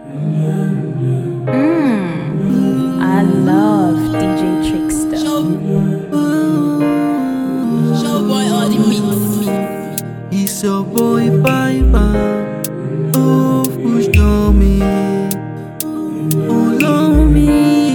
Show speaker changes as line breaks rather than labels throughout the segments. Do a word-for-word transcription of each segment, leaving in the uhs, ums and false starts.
Mm, I love D J Trickster.
Show, show boy all the mix.
It's your boy Piper. Oh, push on me. Oh, love me.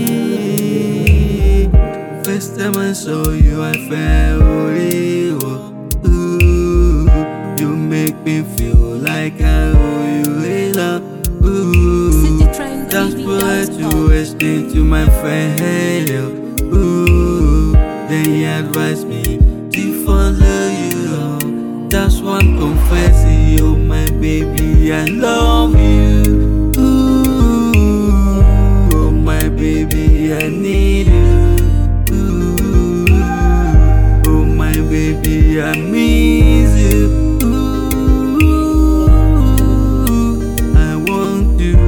First time I saw you, I fell real. Ooh, you make me feel like I owe you a lot. Ooh, that's what I to explain to my friend. Ooh, then he advised me to follow you. That's why I'm confessing, you, my baby, I love you. Ooh, oh my baby, I need you. Ooh, oh my baby, I miss you. Ooh, I want you.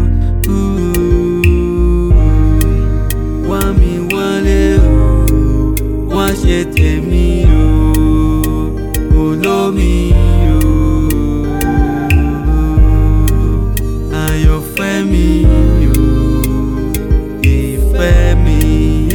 Ooh, wá mi wálé o, wá ṣe tèmi o. Olómi o, àyànfẹ́ mi o, ìfẹ́ mi.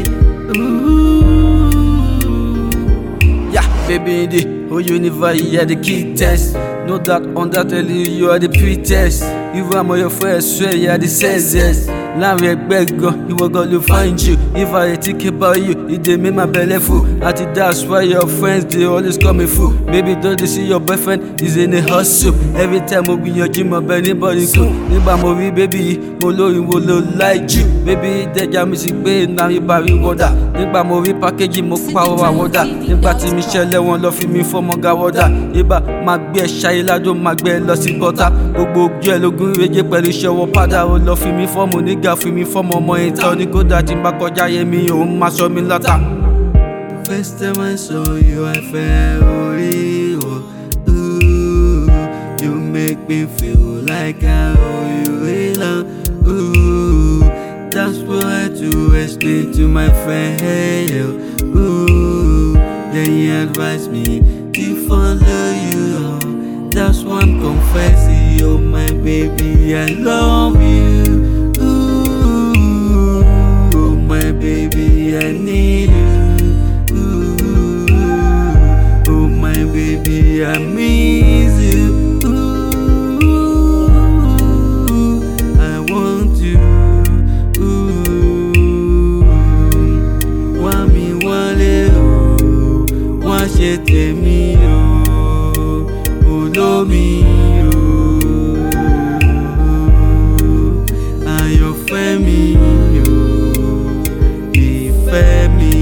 Yeah, baby, in the whole universe, you are the key test. No doubt on that, tell you you are the pretest. If I'm your friend, I swear you are the senses. Láàrin ẹgbẹ́ gan, ìwọ gan ló find you. If I think about you, it dey make my belly full. I think that's why your friends dey always call me fool. Baby, don't they see your boyfriend is in a hustle. Every time mo gbìyànjú mo bẹ anybody kú. Nígbà mo rí baby yìí, mo lóyún wo ló like you. Baby dẹja mi sì gbé iná mi bá rí wọ́dà. Nígbà mo rí pákéjì mo pàwọ́ àwọ̀dà. Nígbà tí mi ṣẹlẹ̀ wọn lọ fi mi fọ́mọ gàwọ́dà. Ibà máa gbé ẹ ṣayé ládùn máa gbé ẹ lọ sí bọ́tà. Gbogbo ojú ẹ lógún ìrẹ́jẹ pẹ̀lú iṣẹ́ ọwọ́ padà. Ó lọ fi mi fọ́mọ nígbà fi mi fọ́mọ ọmọ ìtọ́ ní kódà tí n bá kọjá yé mi òun máa sọ mi lọ́tà. First time I saw you, I fell real. Ooh, you make me feel like I owe you a lot. Ooh, that's what I had to explain to my friend. Ooh, then he advised me to follow you. That's why I'm confessing, oh my baby, I love you. Ooh, oh my baby, I need you. Baby, I miss you. Ooh, I want you. Ooh, wá mi wálé o, wá ṣe tèmi o. Olómi o, àyànfẹ́ mi o, ìfẹ́ mi.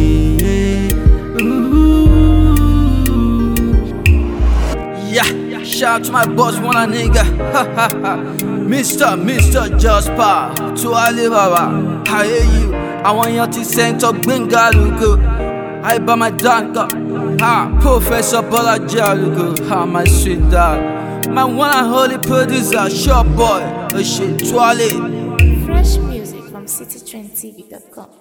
Yeah, shout out to my boss, one a nigga. Ha ha ha. Mister, Mister Jasper, to Alibaba. I hear you. I want you to send to Bengaluko. I buy my danka. Ha, Professor Bola Jaluko. Ha, my sweet dad. My one and holy producer, short boy. Oh shit, to Ali.
Fresh music from city trend t v dot com.